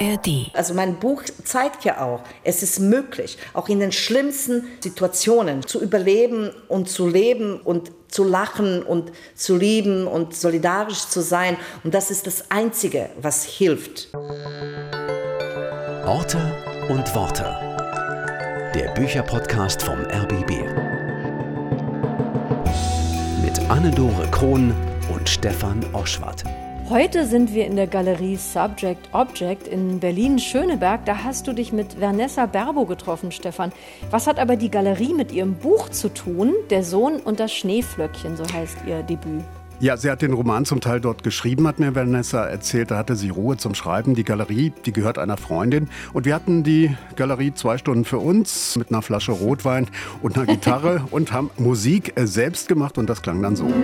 ARD. Also mein Buch zeigt ja auch, es ist möglich, auch in den schlimmsten Situationen zu überleben und zu leben und zu lachen und zu lieben und solidarisch zu sein. Und das ist das Einzige, was hilft. Orte und Worte. Der Bücherpodcast vom RBB. Mit Anne-Dore Krohn und Stefan Oschwart. Heute sind wir in der Galerie Subject Object in Berlin-Schöneberg. Da hast du dich mit Vanessa Berbo getroffen, Stefan. Was hat aber die Galerie mit ihrem Buch zu tun? Der Sohn und das Schneeflöckchen, so heißt ihr Debüt. Ja, sie hat den Roman zum Teil dort geschrieben, hat mir Vanessa erzählt. Da hatte sie Ruhe zum Schreiben. Die Galerie, die gehört einer Freundin. Und wir hatten die Galerie 2 Stunden für uns mit einer Flasche Rotwein und einer Gitarre und haben Musik selbst gemacht. Und das klang dann so.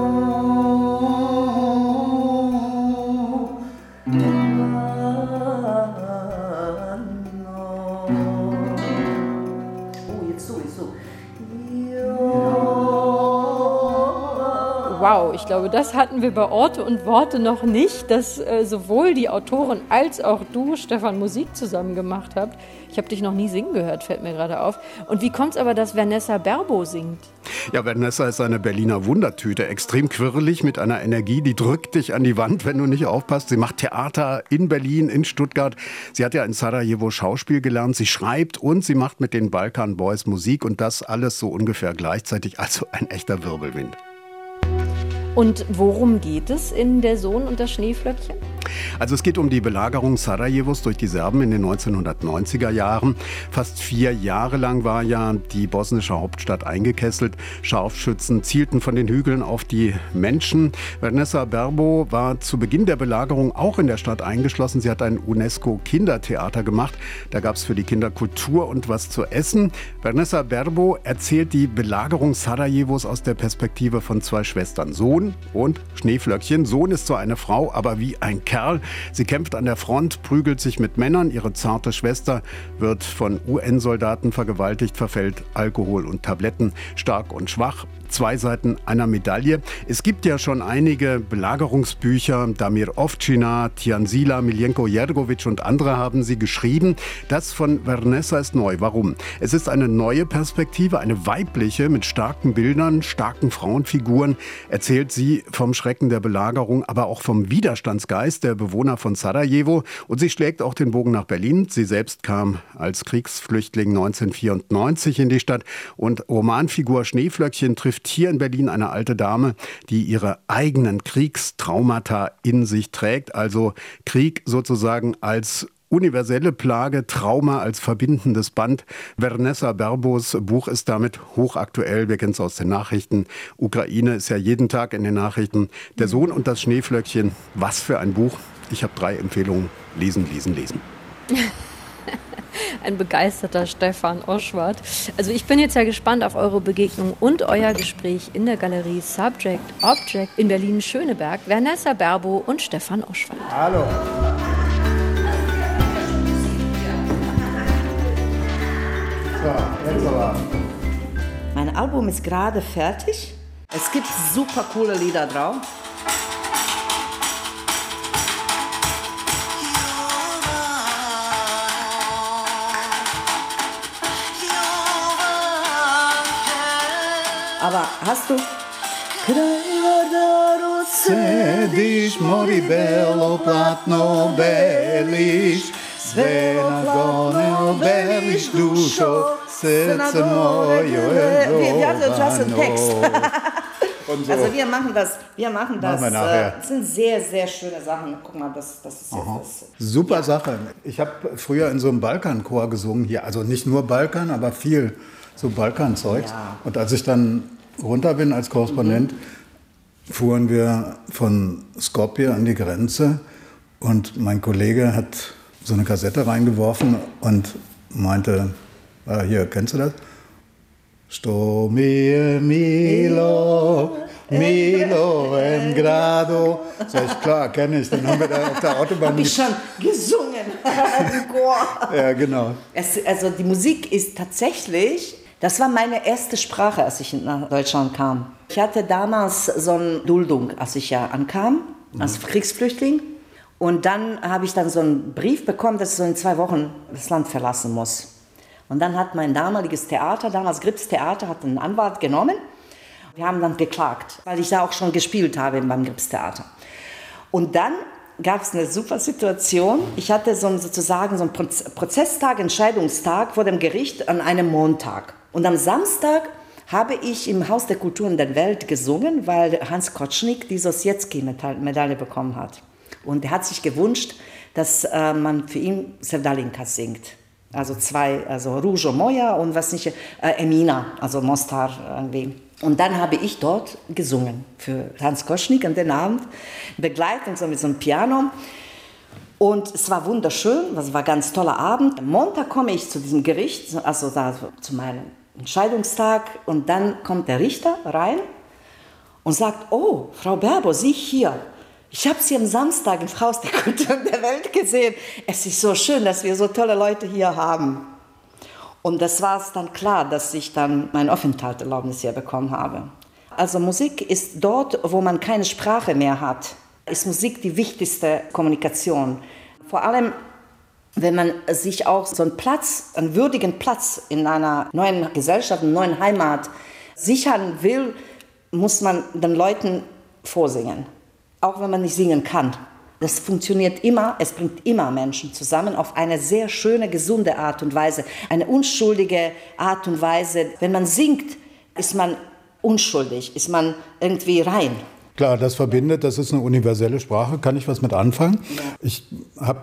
Wow, ich glaube, das hatten wir bei Orte und Worte noch nicht, dass sowohl die Autorin als auch du, Stefan, Musik zusammen gemacht habt. Ich habe dich noch nie singen gehört, fällt mir gerade auf. Und wie kommt es aber, dass Vanessa Berbo singt? Ja, Vanessa ist eine Berliner Wundertüte, extrem quirlig mit einer Energie, die drückt dich an die Wand, wenn du nicht aufpasst. Sie macht Theater in Berlin, in Stuttgart. Sie hat ja in Sarajevo Schauspiel gelernt. Sie schreibt und sie macht mit den Balkan Boys Musik und das alles so ungefähr gleichzeitig. Also ein echter Wirbelwind. Und worum geht es in Der Sohn und das Schneeflöckchen? Also es geht um die Belagerung Sarajevos durch die Serben in den 1990er Jahren. Fast 4 Jahre lang war ja die bosnische Hauptstadt eingekesselt. Scharfschützen zielten von den Hügeln auf die Menschen. Vanessa Berbo war zu Beginn der Belagerung auch in der Stadt eingeschlossen. Sie hat ein UNESCO-Kindertheater gemacht. Da gab es für die Kinder Kultur und was zu essen. Vanessa Berbo erzählt die Belagerung Sarajevos aus der Perspektive von 2 Schwestern, Sohn und Schneeflöckchen. Sohn ist zwar eine Frau, aber wie ein Kerl. Sie kämpft an der Front, prügelt sich mit Männern. Ihre zarte Schwester wird von UN-Soldaten vergewaltigt, verfällt Alkohol und Tabletten, stark und schwach. 2 Seiten einer Medaille. Es gibt ja schon einige Belagerungsbücher. Damir Ovčina, Tiansila, Miljenko Jergovic und andere haben sie geschrieben. Das von Vanessa ist neu. Warum? Es ist eine neue Perspektive, eine weibliche, mit starken Bildern, starken Frauenfiguren. Erzählt sie vom Schrecken der Belagerung, aber auch vom Widerstandsgeist der Bewohner von Sarajevo. Und sie schlägt auch den Bogen nach Berlin. Sie selbst kam als Kriegsflüchtling 1994 in die Stadt. Und Romanfigur Schneeflöckchen trifft hier in Berlin eine alte Dame, die ihre eigenen Kriegstraumata in sich trägt. Also Krieg sozusagen als universelle Plage, Trauma als verbindendes Band. Vanessa Berbos Buch ist damit hochaktuell. Wir kennen es aus den Nachrichten. Ukraine ist ja jeden Tag in den Nachrichten. Der Sohn und das Schneeflöckchen. Was für ein Buch. Ich habe 3 Empfehlungen. Lesen, lesen, lesen. Ein begeisterter Stefan Oschwart. Also ich bin jetzt ja gespannt auf eure Begegnung und euer Gespräch in der Galerie Subject Object in Berlin-Schöneberg. Vanessa Berbo und Stefan Oschwart. Hallo. So, jetzt aber. Mein Album ist gerade fertig. Es gibt super coole Lieder drauf. Aber hast du... Sediš, mori belo platno beliš, sve nagone obeliš dušo, srce moje Wir haben just einen Text. Und so. Also wir machen das. Machen wir nachher. Das sind sehr, sehr schöne Sachen. Guck mal, das ist jetzt das. Super Sache. Ich habe früher in so einem Balkanchor gesungen hier, also nicht nur Balkan, aber viel so Balkanzeugs. Ja. Und als ich dann runter bin als Korrespondent, fuhren wir von Skopje an die Grenze und mein Kollege hat so eine Kassette reingeworfen und meinte, hier, kennst du das? Sto mi Milo, Milo em Grado. Sag ich, klar, kenne ich. Dann haben wir da auf der Autobahn... Hab ich schon gesungen im Chor. Ja, genau. Also die Musik ist tatsächlich... Das war meine erste Sprache, als ich nach Deutschland kam. Ich hatte damals so eine Duldung, als ich ja ankam, als Kriegsflüchtling. Und dann habe ich dann so einen Brief bekommen, dass ich so in 2 Wochen das Land verlassen muss. Und dann hat mein damaliges Theater, damals Gripps Theater, hat einen Anwalt genommen. Wir haben dann geklagt, weil ich da auch schon gespielt habe beim Gripps Theater. Und dann gab es eine super Situation. Ich hatte sozusagen so einen Prozesstag, Entscheidungstag vor dem Gericht an einem Montag. Und am Samstag habe ich im Haus der Kulturen der Welt gesungen, weil Hans Kotschnig die Sosjetski-Medaille bekommen hat. Und er hat sich gewünscht, dass man für ihn Sevdalinka singt. Also 2, also Ružo Moja und was nicht, Emina, also Mostar irgendwie. Und dann habe ich dort gesungen für Hans Kotschnig an den Abend, Begleitung so mit so einem Piano. Und es war wunderschön, es war ein ganz toller Abend. Am Montag komme ich zu diesem Gericht, also da zu meinem Entscheidungstag, und dann kommt der Richter rein und sagt, oh, Frau Berbo, Sie hier. Ich habe Sie am Samstag im Haus der Kulturen der Welt gesehen. Es ist so schön, dass wir so tolle Leute hier haben. Und das war es dann klar, dass ich dann mein Aufenthaltserlaubnis hier bekommen habe. Also Musik ist dort, wo man keine Sprache mehr hat, ist Musik die wichtigste Kommunikation. Vor allem, wenn man sich auch so einen würdigen Platz in einer neuen Gesellschaft, einer neuen Heimat sichern will, muss man den Leuten vorsingen. Auch wenn man nicht singen kann. Das funktioniert immer, es bringt immer Menschen zusammen auf eine sehr schöne, gesunde Art und Weise. Eine unschuldige Art und Weise. Wenn man singt, ist man unschuldig, ist man irgendwie rein. Klar, das verbindet, das ist eine universelle Sprache, kann ich was mit anfangen. Ja. Ich habe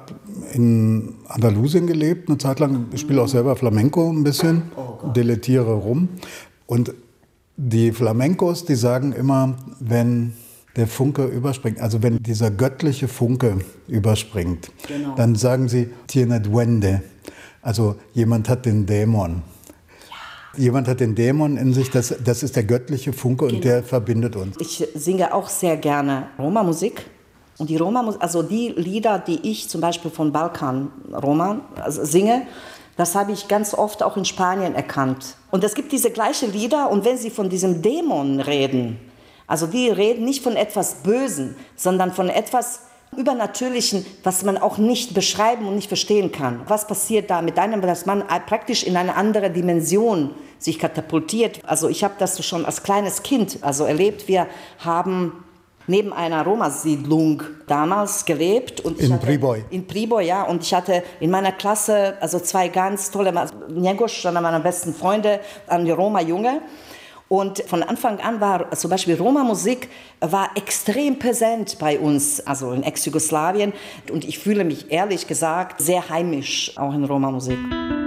in Andalusien gelebt, eine Zeit lang, ich spiele auch selber Flamenco ein bisschen, dilettiere rum. Und die Flamencos, die sagen immer, wenn der Funke überspringt, also wenn dieser göttliche Funke überspringt, genau, dann sagen sie Tiene Duende, also jemand hat den Dämon. Ja. Jemand hat den Dämon in sich, das ist der göttliche Funke, genau, und der verbindet uns. Ich singe auch sehr gerne Roma-Musik. Und die Roma-Musik, also die Lieder, die ich zum Beispiel von Balkan-Roma singe, das habe ich ganz oft auch in Spanien erkannt. Und es gibt diese gleichen Lieder, und wenn sie von diesem Dämon reden, also die reden nicht von etwas Bösen, sondern von etwas Übernatürlichen, was man auch nicht beschreiben und nicht verstehen kann. Was passiert da mit einem, dass man praktisch in eine andere Dimension sich katapultiert. Also ich habe das schon als kleines Kind erlebt. Wir haben neben einer Roma-Siedlung damals gelebt. Und in Priboj. In Priboj, ja. Und ich hatte in meiner Klasse 2 ganz tolle, Njegoš, einer meiner besten Freunde, ein Roma-Junge. Und von Anfang an war zum Beispiel Roma-Musik war extrem präsent bei uns, also in Ex-Jugoslawien. Und ich fühle mich ehrlich gesagt sehr heimisch, auch in Roma-Musik.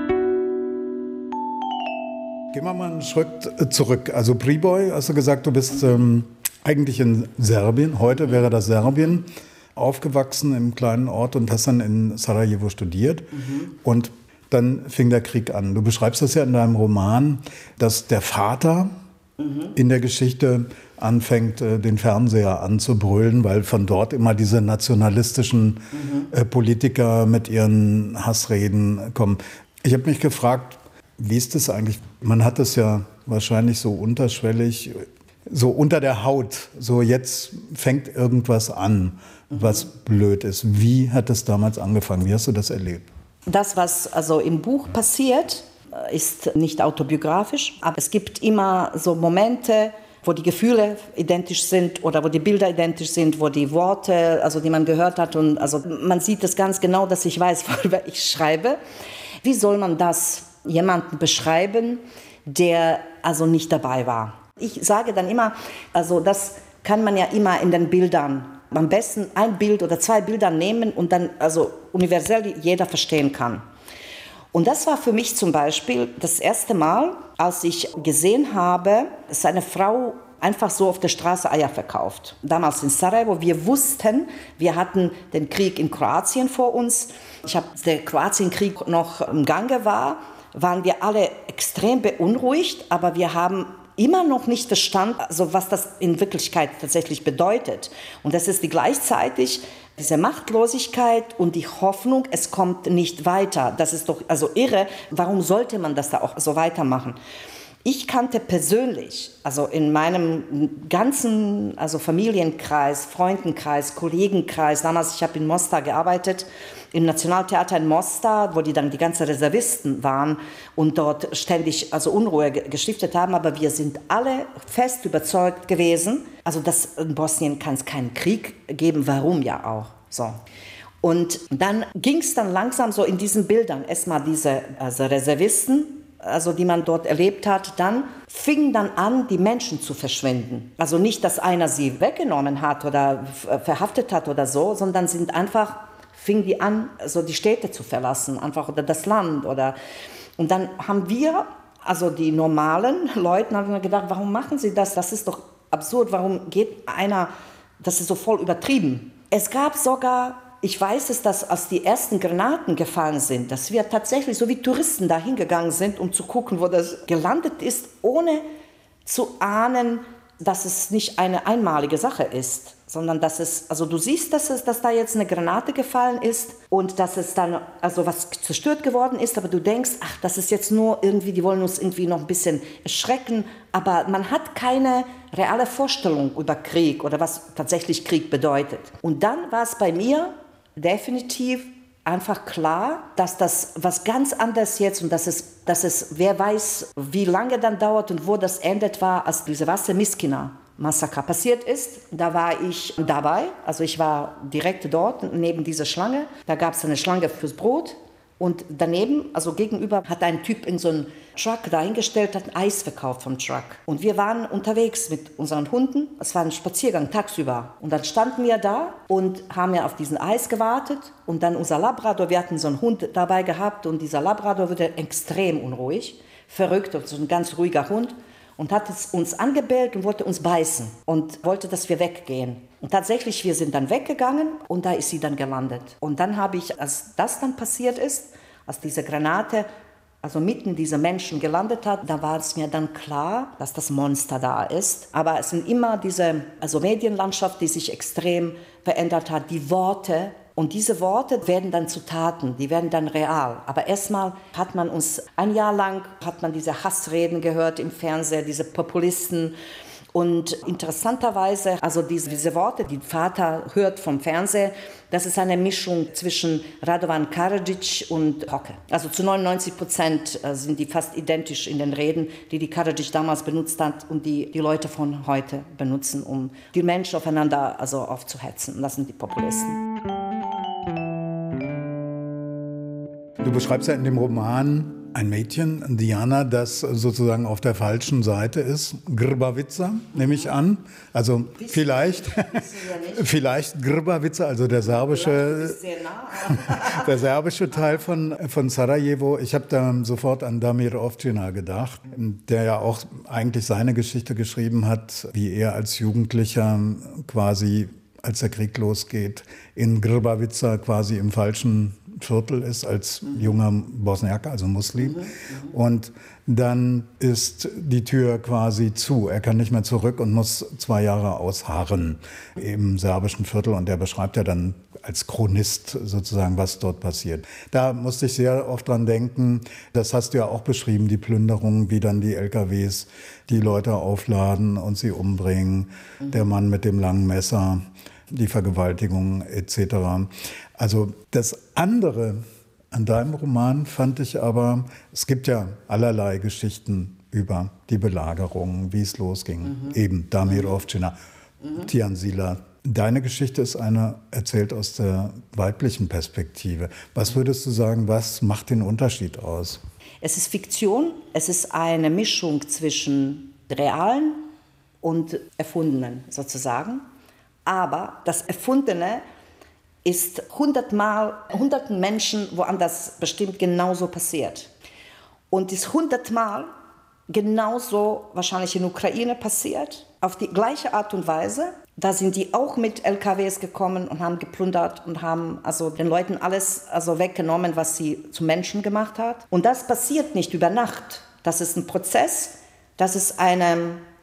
Gehen wir mal einen Schritt zurück. Also Priboj, hast du gesagt, du bist eigentlich in Serbien, heute wäre das Serbien, aufgewachsen im kleinen Ort und hast dann in Sarajevo studiert. Und dann fing der Krieg an. Du beschreibst das ja in deinem Roman, dass der Vater in der Geschichte anfängt, den Fernseher anzubrüllen, weil von dort immer diese nationalistischen Politiker mit ihren Hassreden kommen. Ich habe mich gefragt, wie ist das eigentlich? Man hat es ja wahrscheinlich so unterschwellig, so unter der Haut, so jetzt fängt irgendwas an, was blöd ist. Wie hat das damals angefangen? Wie hast du das erlebt? Das, was also im Buch passiert, ist nicht autobiografisch, aber es gibt immer so Momente, wo die Gefühle identisch sind oder wo die Bilder identisch sind, wo die Worte, also die man gehört hat, und also man sieht es ganz genau, dass ich weiß, worüber ich schreibe. Wie soll man das jemanden beschreiben, der also nicht dabei war? Ich sage dann immer, also das kann man ja immer in den Bildern, am besten ein Bild oder 2 Bilder nehmen und dann also universell jeder verstehen kann. Und das war für mich zum Beispiel das erste Mal, als ich gesehen habe, dass eine Frau einfach so auf der Straße Eier verkauft. Damals in Sarajevo, wir wussten, wir hatten den Krieg in Kroatien vor uns. Als der Kroatienkrieg noch im Gange war, waren wir alle extrem beunruhigt, aber wir haben immer noch nicht verstanden, also was das in Wirklichkeit tatsächlich bedeutet. Und das ist gleichzeitig diese Machtlosigkeit und die Hoffnung, es kommt nicht weiter. Das ist doch also irre. Warum sollte man das da auch so weitermachen? Ich kannte persönlich, also in meinem ganzen Familienkreis, Freundenkreis, Kollegenkreis, damals, ich habe in Mostar gearbeitet, im Nationaltheater in Mostar, wo die dann die ganzen Reservisten waren und dort ständig Unruhe gestiftet haben, aber wir sind alle fest überzeugt gewesen, dass in Bosnien kann es keinen Krieg geben, warum ja auch. So. Und dann ging es dann langsam so in diesen Bildern, erstmal diese Reservisten, die man dort erlebt hat, dann fingen dann an, die Menschen zu verschwinden. Also nicht, dass einer sie weggenommen hat oder verhaftet hat oder so, sondern fingen die an, die Städte zu verlassen, oder das Land. Und dann haben wir, die normalen Leute, haben wir gedacht, warum machen sie das? Das ist doch absurd, warum geht einer, das ist so voll übertrieben. Es gab sogar, ich weiß es, dass als die ersten Granaten gefallen sind, dass wir tatsächlich so wie Touristen da hingegangen sind, um zu gucken, wo das gelandet ist, ohne zu ahnen, dass es nicht eine einmalige Sache ist, sondern dass es, du siehst, dass da jetzt eine Granate gefallen ist und dass es dann, was zerstört geworden ist, aber du denkst, ach, das ist jetzt nur irgendwie, die wollen uns irgendwie noch ein bisschen erschrecken, aber man hat keine reale Vorstellung über Krieg oder was tatsächlich Krieg bedeutet. Und dann war es bei mir definitiv einfach klar, dass das was ganz anderes jetzt und dass es, wer weiß, wie lange dann dauert und wo das endet war, als diese Vasse-Miskina-Massaker passiert ist. Da war ich dabei, ich war direkt dort, neben dieser Schlange. Da gab es eine Schlange fürs Brot. Und daneben, gegenüber, hat ein Typ in so einen Truck dahingestellt, hat ein Eis verkauft vom Truck. Und wir waren unterwegs mit unseren Hunden. Es war ein Spaziergang tagsüber. Und dann standen wir da und haben ja auf diesen Eis gewartet. Und dann unser Labrador, wir hatten so einen Hund dabei gehabt. Und dieser Labrador wurde extrem unruhig, verrückt, so ein ganz ruhiger Hund. Und hat es uns angebellt und wollte uns beißen und wollte, dass wir weggehen. Und tatsächlich, wir sind dann weggegangen und da ist sie dann gelandet. Und dann habe ich, als das dann passiert ist, als diese Granate mitten diese Menschen gelandet hat, da war es mir dann klar, dass das Monster da ist. Aber es sind immer diese Medienlandschaft, die sich extrem verändert hat, die Worte. Und diese Worte werden dann zu Taten, die werden dann real. Aber erstmal hat man uns, ein Jahr lang hat man diese Hassreden gehört im Fernsehen, diese Populisten. Und interessanterweise, diese Worte, die Vater hört vom Fernsehen, das ist eine Mischung zwischen Radovan Karadzic und Hocke. Zu 99% sind die fast identisch in den Reden, die Karadzic damals benutzt hat und die Leute von heute benutzen, um die Menschen aufeinander aufzuhetzen. Und das sind die Populisten. Du beschreibst ja in dem Roman ein Mädchen, Diana, das sozusagen auf der falschen Seite ist. Grbavica, nehme ich an. Vielleicht Grbavica, der serbische Teil von Sarajevo. Ich habe da sofort an Damir Ovčina gedacht, der ja auch eigentlich seine Geschichte geschrieben hat, wie er als Jugendlicher quasi, als der Krieg losgeht, in Grbavica quasi im falschen Viertel ist als junger Bosniaker, Muslim. Und dann ist die Tür quasi zu. Er kann nicht mehr zurück und muss 2 Jahre ausharren im serbischen Viertel. Und er beschreibt ja dann als Chronist sozusagen, was dort passiert. Da musste ich sehr oft dran denken, das hast du ja auch beschrieben, die Plünderung, wie dann die LKWs die Leute aufladen und sie umbringen. Der Mann mit dem langen Messer, die Vergewaltigung etc. Das andere an deinem Roman fand ich aber, es gibt ja allerlei Geschichten über die Belagerung, wie es losging. Eben Damir Ovčina, Tijan Sila. Deine Geschichte ist erzählt aus der weiblichen Perspektive. Was würdest du sagen, was macht den Unterschied aus? Es ist Fiktion, es ist eine Mischung zwischen realen und erfundenen sozusagen. Aber das Erfundene ist hunderten Menschen woanders bestimmt genauso passiert. Und ist 100 Mal genauso wahrscheinlich in Ukraine passiert, auf die gleiche Art und Weise. Da sind die auch mit LKWs gekommen und haben geplündert und haben den Leuten alles weggenommen, was sie zu Menschen gemacht hat. Und das passiert nicht über Nacht. Das ist ein Prozess, das ist eine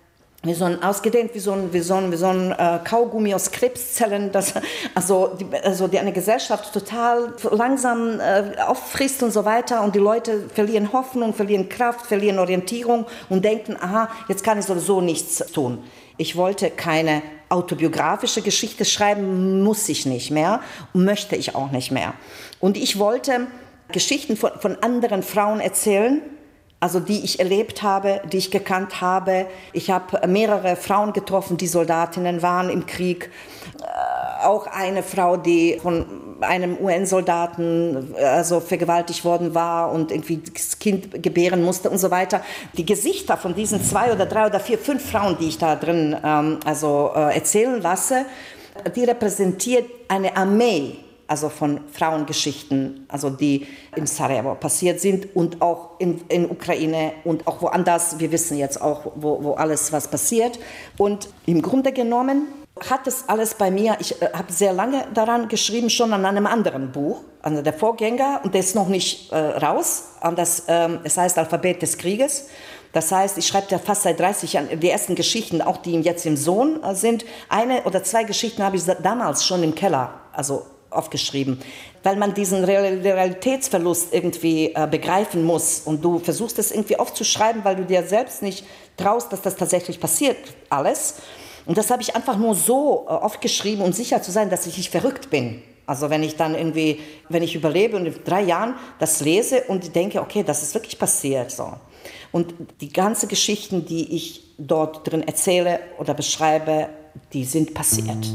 ausgedehnt wie so ein Kaugummi aus Krebszellen, die eine Gesellschaft total langsam auffrisst und so weiter, und die Leute verlieren Hoffnung, verlieren Kraft, verlieren Orientierung und denken, aha, jetzt kann ich sowieso nichts tun. Ich wollte keine autobiografische Geschichte schreiben, muss ich nicht mehr und möchte ich auch nicht mehr. Und ich wollte Geschichten von anderen Frauen erzählen, also die ich erlebt habe, die ich gekannt habe. Ich habe mehrere Frauen getroffen, die Soldatinnen waren im Krieg. Auch eine Frau, die von einem UN-Soldaten vergewaltigt worden war und irgendwie das Kind gebären musste und so weiter. Die Gesichter von diesen 2 oder 3 oder 4, 5 Frauen, die ich da drin erzählen lasse, die repräsentiert eine Armee, also von Frauengeschichten, also die in Sarajevo passiert sind und auch in Ukraine und auch woanders. Wir wissen jetzt auch, wo alles was passiert. Und im Grunde genommen hat es alles bei mir, ich habe sehr lange daran geschrieben, schon an einem anderen Buch, an der Vorgänger, und der ist noch nicht raus. Es heißt Alphabet des Krieges. Das heißt, ich schreibe ja fast seit 30 Jahren die ersten Geschichten, auch die jetzt im Sohn sind. 1 oder 2 Geschichten habe ich damals schon im Keller, aufgeschrieben, weil man diesen Realitätsverlust irgendwie begreifen muss, und du versuchst es irgendwie aufzuschreiben, weil du dir selbst nicht traust, dass das tatsächlich passiert, alles. Und das habe ich einfach nur so aufgeschrieben, um sicher zu sein, dass ich nicht verrückt bin. Also wenn ich überlebe und in 3 Jahren das lese und denke, okay, das ist wirklich passiert, so. Und die ganzen Geschichten, die ich dort drin erzähle oder beschreibe, die sind passiert.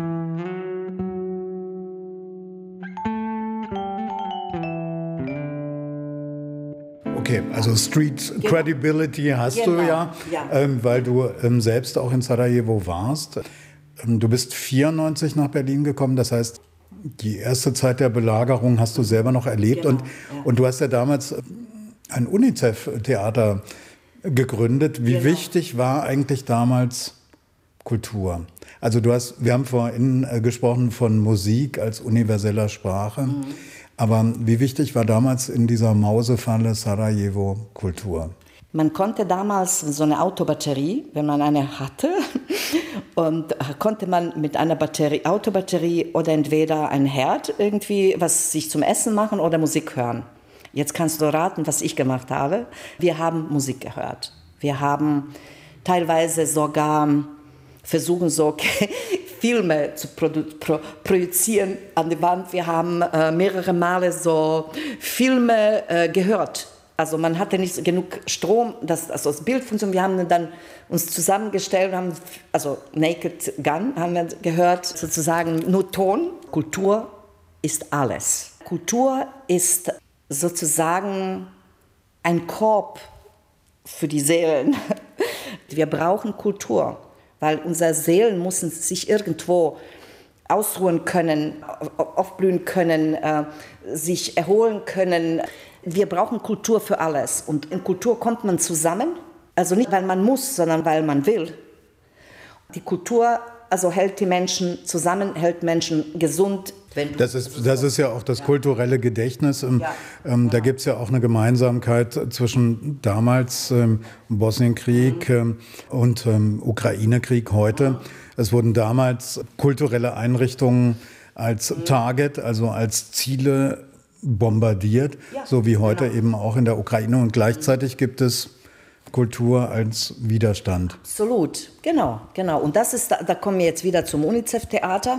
Okay, also Street Credibility hast du ja. Weil du selbst auch in Sarajevo warst. Du bist 1994 nach Berlin gekommen, das heißt, die erste Zeit der Belagerung hast du selber noch erlebt. Genau, und du hast ja damals ein UNICEF-Theater gegründet. Wie wichtig war eigentlich damals Kultur? Also wir haben vorhin gesprochen von Musik als universeller Sprache. Mhm. Aber wie wichtig war damals in dieser Mausefalle Sarajevo Kultur? Man konnte damals so eine Autobatterie, wenn man eine hatte, und konnte man mit einer Autobatterie oder entweder ein Herd irgendwie was sich zum Essen machen oder Musik hören. Jetzt kannst du raten, was ich gemacht habe. Wir haben Musik gehört. Wir haben teilweise sogar versuchen, so Filme zu projizieren an die Wand. Wir haben mehrere Male so Filme gehört. Also man hatte nicht genug Strom, das Bild funktioniert. Wir haben dann uns zusammengestellt und haben, Naked Gun haben wir gehört, sozusagen nur Ton. Kultur ist alles. Kultur ist sozusagen ein Korb für die Seelen. Wir brauchen Kultur, weil unsere Seelen müssen sich irgendwo ausruhen können, aufblühen können, sich erholen können. Wir brauchen Kultur für alles. Und in Kultur kommt man zusammen, also nicht, weil man muss, sondern weil man will. Die Kultur hält die Menschen zusammen, hält Menschen gesund. Das ist ja auch das kulturelle Gedächtnis. Da gibt es ja auch eine Gemeinsamkeit zwischen damals Bosnienkrieg und Ukraine-Krieg heute. Es wurden damals kulturelle Einrichtungen als Target, also als Ziele bombardiert, so wie heute eben auch in der Ukraine. Und gleichzeitig gibt es Kultur als Widerstand. Absolut, genau. Und da kommen wir jetzt wieder zum UNICEF-Theater.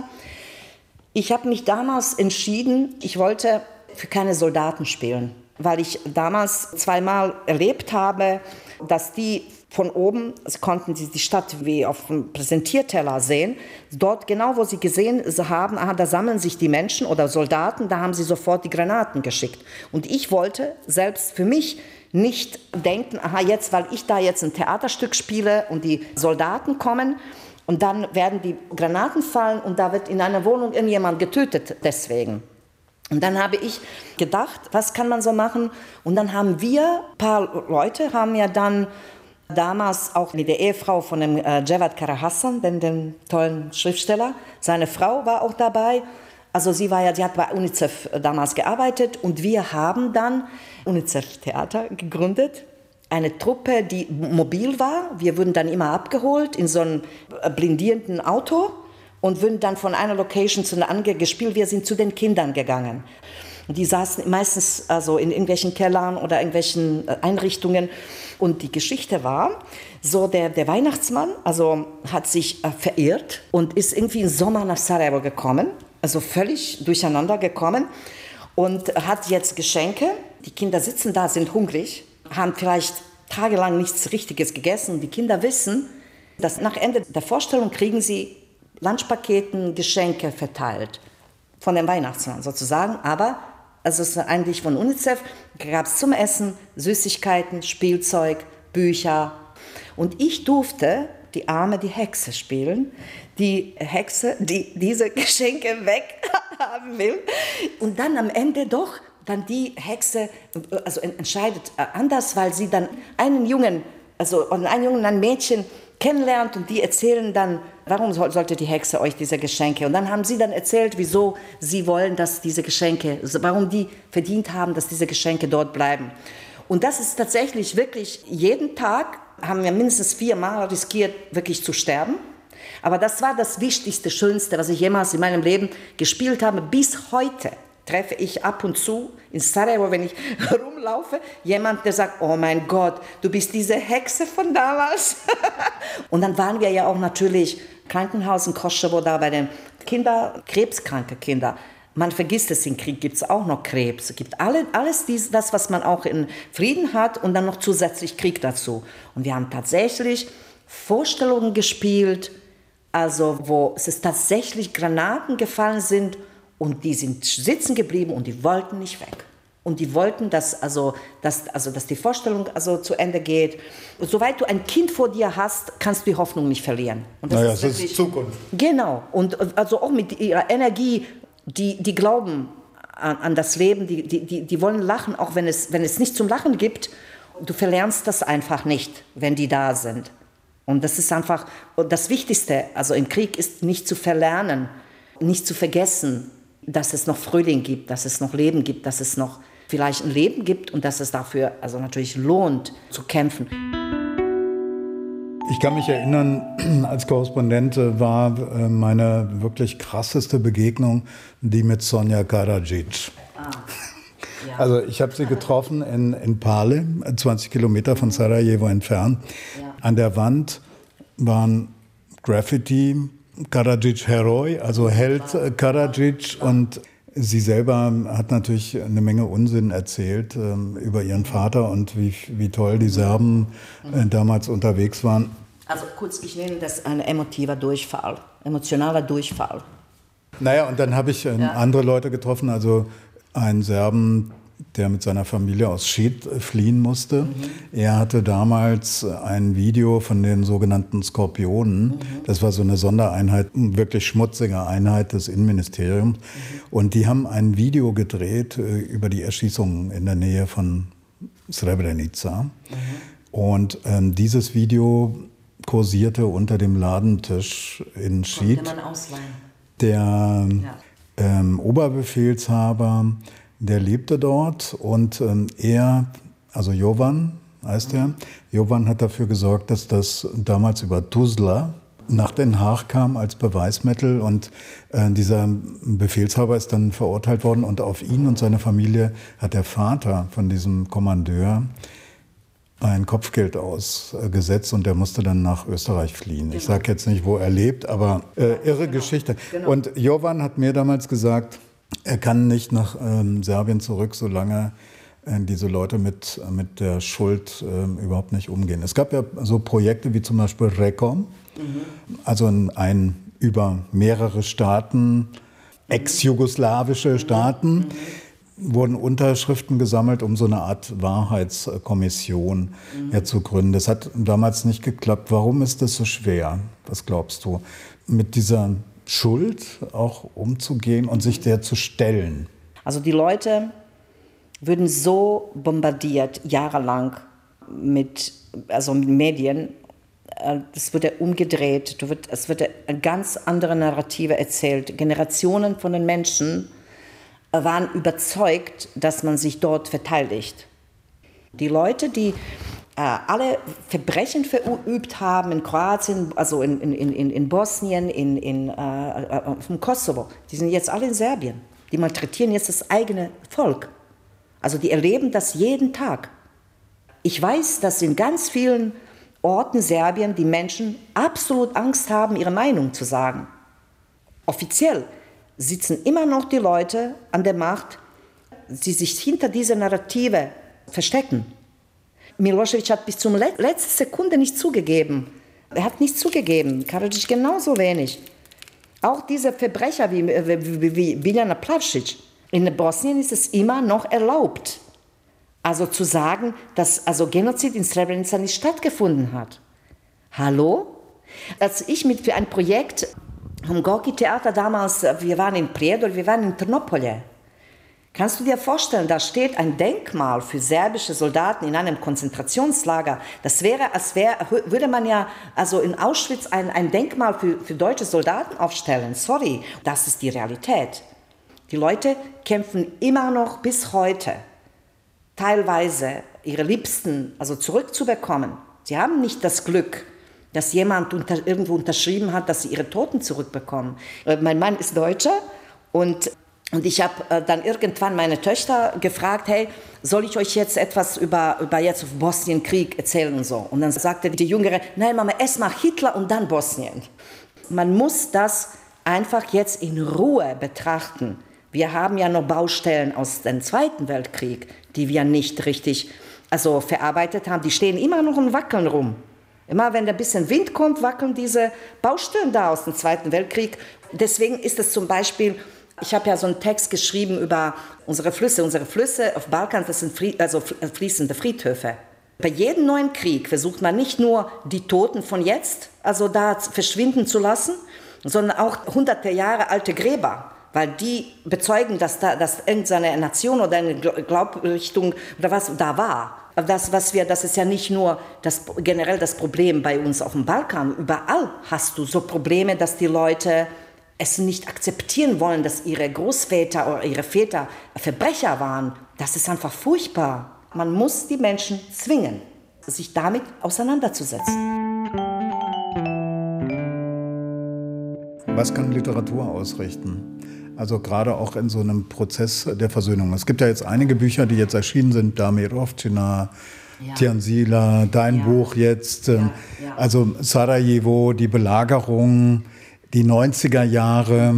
Ich habe mich damals entschieden, ich wollte für keine Soldaten spielen, weil ich damals 2-mal erlebt habe, dass die von oben, konnten sie die Stadt wie auf dem Präsentierteller sehen, dort genau, wo sie gesehen haben, da sammeln sich die Menschen oder Soldaten, da haben sie sofort die Granaten geschickt. Und ich wollte selbst für mich nicht denken, jetzt, weil ich da jetzt ein Theaterstück spiele und die Soldaten kommen, und dann werden die Granaten fallen und da wird in einer Wohnung irgendjemand getötet deswegen. Und dann habe ich gedacht, was kann man so machen? Und dann haben wir, ein paar Leute, haben ja dann damals auch mit der Ehefrau von dem Cevat Karahasan, dem tollen Schriftsteller, seine Frau war auch dabei. Also die hat bei UNICEF damals gearbeitet und wir haben dann UNICEF-Theater gegründet. eine Truppe, die mobil war. Wir wurden dann immer abgeholt in so einem blindierenden Auto und wurden dann von einer Location zu einer anderen gespielt. Wir sind zu den Kindern gegangen. Die saßen meistens also in irgendwelchen Kellern oder irgendwelchen Einrichtungen. Und die Geschichte war, so der Weihnachtsmann also hat sich verirrt und ist irgendwie im Sommer nach Sarajevo gekommen, also völlig durcheinander gekommen und hat jetzt Geschenke. Die Kinder sitzen da, sind hungrig, haben vielleicht tagelang nichts Richtiges gegessen. Die Kinder wissen, dass nach Ende der Vorstellung kriegen sie Lunchpaketen, Geschenke verteilt von dem Weihnachtsmann sozusagen, aber also es ist eigentlich von UNICEF, gab es zum Essen Süßigkeiten, Spielzeug, Bücher. Und ich durfte die Hexe spielen, die Hexe, die diese Geschenke weghaben will. Und dann am Ende doch, dann die Hexe also entscheidet anders, weil sie dann einen Jungen und ein Mädchen kennenlernt und die erzählen dann, warum sollte die Hexe euch diese Geschenke? Und dann haben sie dann erzählt, wieso sie wollen, dass diese Geschenke, warum die verdient haben, dass diese Geschenke dort bleiben. Und das ist tatsächlich wirklich, jeden Tag haben wir mindestens 4 Mal riskiert, wirklich zu sterben. Aber das war das Wichtigste, Schönste, was ich jemals in meinem Leben gespielt habe. Bis heute treffe ich ab und zu in Sarajevo, wenn ich rumlaufe, jemand, der sagt, oh mein Gott, du bist diese Hexe von damals. Und dann waren wir ja auch natürlich Krankenhaus in Kosovo, da bei den krebskranke Kinder. Man vergisst es, im Krieg gibt es auch noch Krebs. Es gibt alles das, was man auch in Frieden hat und dann noch zusätzlich Krieg dazu. Und wir haben tatsächlich Vorstellungen gespielt, also wo es tatsächlich Granaten gefallen sind und die sind sitzen geblieben und die wollten nicht weg. Und die wollten, dass die Vorstellung also zu Ende geht. Und soweit du ein Kind vor dir hast, kannst du die Hoffnung nicht verlieren. Und das ist Zukunft. Genau. Und also auch mit ihrer Energie, die glauben an das Leben, die wollen lachen, auch wenn es nicht zum Lachen gibt. Du verlernst das einfach nicht, wenn die da sind. Und das ist einfach das Wichtigste. Also im Krieg ist nicht zu verlernen, nicht zu vergessen, dass es noch Frühling gibt, dass es noch Leben gibt, dass es noch vielleicht ein Leben gibt und dass es dafür also natürlich lohnt zu kämpfen. Ich kann mich erinnern, als Korrespondent war meine wirklich krasseste Begegnung die mit Sonja Karadzic. Ja. Also ich habe sie getroffen in Pale, 20 Kilometer von Sarajevo entfernt. Ja. An der Wand waren Graffiti, Karadzic Heroi, also Held Karadzic, und sie selber hat natürlich eine Menge Unsinn erzählt über ihren Vater und wie toll die Serben damals unterwegs waren. Also kurz, ich nenne das ein emotionaler Durchfall. Naja, und dann habe ich andere Leute getroffen, also einen Serben, der mit seiner Familie aus Šid fliehen musste. Mhm. Er hatte damals ein Video von den sogenannten Skorpionen. Mhm. Das war so eine Sondereinheit, wirklich schmutzige Einheit des Innenministeriums. Mhm. Und die haben ein Video gedreht über die Erschießungen in der Nähe von Srebrenica. Mhm. Und dieses Video kursierte unter dem Ladentisch in Šid. Konnte man ausleihen. Der Oberbefehlshaber, der lebte dort und er, also Jovan heißt er, Jovan hat dafür gesorgt, dass das damals über Tuzla nach Den Haag kam als Beweismittel, und dieser Befehlshaber ist dann verurteilt worden und auf ihn und seine Familie hat der Vater von diesem Kommandeur ein Kopfgeld ausgesetzt und der musste dann nach Österreich fliehen. Genau. Ich sage jetzt nicht, wo er lebt, aber irre Geschichte. Genau. Und Jovan hat mir damals gesagt, er kann nicht nach Serbien zurück, solange diese Leute mit der Schuld überhaupt nicht umgehen. Es gab ja so Projekte wie zum Beispiel RECOM, also ein über mehrere Staaten, ex-jugoslawische Staaten, wurden Unterschriften gesammelt, um so eine Art Wahrheitskommission zu gründen. Das hat damals nicht geklappt. Warum ist das so schwer? Was glaubst du? Mit dieser Schuld auch umzugehen und sich der zu stellen? Also die Leute würden so bombardiert, jahrelang mit Medien. Es wird umgedreht, es wird eine ganz andere Narrative erzählt. Generationen von den Menschen waren überzeugt, dass man sich dort verteidigt. Die Leute, die alle Verbrechen verübt haben in Kroatien, also in Bosnien, im Kosovo. Die sind jetzt alle in Serbien. Die malträtieren jetzt das eigene Volk. Also die erleben das jeden Tag. Ich weiß, dass in ganz vielen Orten Serbien die Menschen absolut Angst haben, ihre Meinung zu sagen. Offiziell sitzen immer noch die Leute an der Macht, die sich hinter dieser Narrative verstecken. Milosevic hat bis zur letzten Sekunde nicht zugegeben. Er hat nicht zugegeben, Karadzic genauso wenig. Auch diese Verbrecher wie Biljana Plavšić. In Bosnien ist es immer noch erlaubt. Also zu sagen, dass Genozid in Srebrenica nicht stattgefunden hat. Hallo? Als ich für ein Projekt am Gorki-Theater damals, wir waren in Prijedor, wir waren in Trnopolje. Kannst du dir vorstellen, da steht ein Denkmal für serbische Soldaten in einem Konzentrationslager. Das wäre, würde man ja in Auschwitz ein Denkmal für deutsche Soldaten aufstellen. Sorry, das ist die Realität. Die Leute kämpfen immer noch bis heute, teilweise ihre Liebsten zurückzubekommen. Sie haben nicht das Glück, dass jemand irgendwo unterschrieben hat, dass sie ihre Toten zurückbekommen. Mein Mann ist Deutscher und ich habe dann irgendwann meine Töchter gefragt, hey, soll ich euch jetzt etwas über jetzt Bosnienkrieg erzählen und so. Und dann sagte die Jüngere, nein Mama, erst mal Hitler und dann Bosnien. Man muss das einfach jetzt in Ruhe betrachten. Wir haben ja noch Baustellen aus dem Zweiten Weltkrieg, die wir nicht richtig verarbeitet haben. Die stehen immer noch und wackeln rum. Immer wenn ein bisschen Wind kommt, wackeln diese Baustellen da aus dem Zweiten Weltkrieg. Deswegen ist es zum Beispiel, ich habe ja so einen Text geschrieben über unsere Flüsse. Unsere Flüsse auf Balkan, das sind fließende Friedhöfe. Bei jedem neuen Krieg versucht man nicht nur die Toten von jetzt, da verschwinden zu lassen, sondern auch hunderte Jahre alte Gräber. Weil die bezeugen, dass irgendeine Nation oder eine Glaubensrichtung oder was da war. Das ist ja nicht nur generell das Problem bei uns auf dem Balkan. Überall hast du so Probleme, dass die Leute es nicht akzeptieren wollen, dass ihre Großväter oder ihre Väter Verbrecher waren. Das ist einfach furchtbar. Man muss die Menschen zwingen, sich damit auseinanderzusetzen. Was kann Literatur ausrichten? Also gerade auch in so einem Prozess der Versöhnung. Es gibt ja jetzt einige Bücher, die jetzt erschienen sind, Damir Ovčina, Tijan Sila, dein Buch jetzt, also Sarajevo, die Belagerung, die 90er Jahre,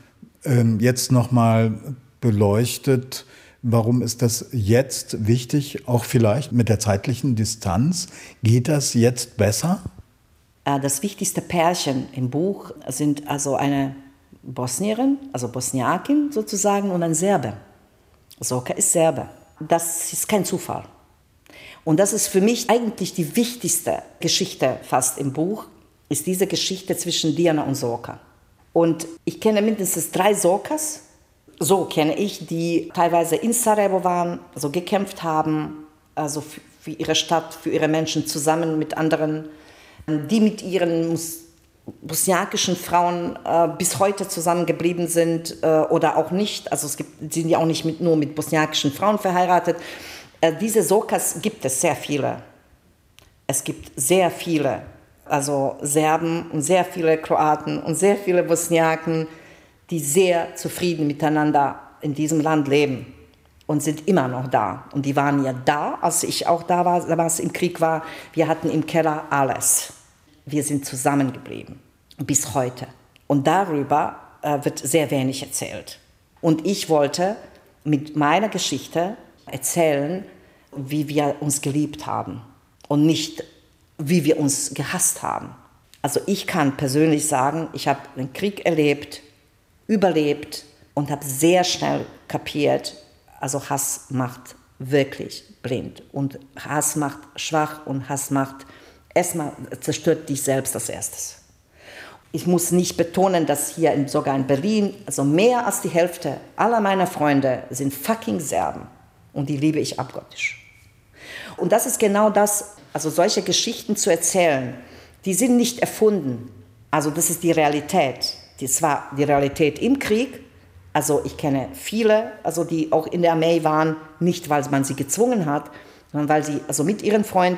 jetzt nochmal beleuchtet. Warum ist das jetzt wichtig, auch vielleicht mit der zeitlichen Distanz? Geht das jetzt besser? Das wichtigste Pärchen im Buch sind eine Bosnierin, also Bosniakin sozusagen, und ein Serbe. Zoka ist Serbe. Das ist kein Zufall. Und das ist für mich eigentlich die wichtigste Geschichte fast im Buch, ist diese Geschichte zwischen Dijana und Zoka. Und ich kenne mindestens 3 Zokas, so kenne ich, die teilweise in Sarajevo waren, gekämpft haben, für ihre Stadt, für ihre Menschen zusammen mit anderen, die mit ihren bosniakischen Frauen bis heute zusammengeblieben sind oder auch nicht. Also die sind ja auch nicht nur mit bosniakischen Frauen verheiratet. Diese Zokas gibt es sehr viele. Es gibt sehr viele, Serben und sehr viele Kroaten und sehr viele Bosniaken, die sehr zufrieden miteinander in diesem Land leben und sind immer noch da. Und die waren ja da, als ich auch da war, als es im Krieg war. Wir hatten im Keller alles. Wir sind zusammengeblieben, bis heute. Und darüber wird sehr wenig erzählt. Und ich wollte mit meiner Geschichte erzählen, wie wir uns geliebt haben und nicht, wie wir uns gehasst haben. Also ich kann persönlich sagen, ich habe den Krieg erlebt, überlebt und habe sehr schnell kapiert, Hass macht wirklich blind. Und Hass macht schwach und Hass macht erstmal zerstört dich selbst als erstes. Ich muss nicht betonen, dass hier sogar in Berlin, mehr als die Hälfte aller meiner Freunde sind fucking Serben. Und die liebe ich abgöttisch. Und das ist genau das, solche Geschichten zu erzählen, die sind nicht erfunden. Das ist die Realität. Das war die Realität im Krieg. Ich kenne viele, die auch in der Armee waren, nicht weil man sie gezwungen hat, sondern weil sie mit ihren Freunden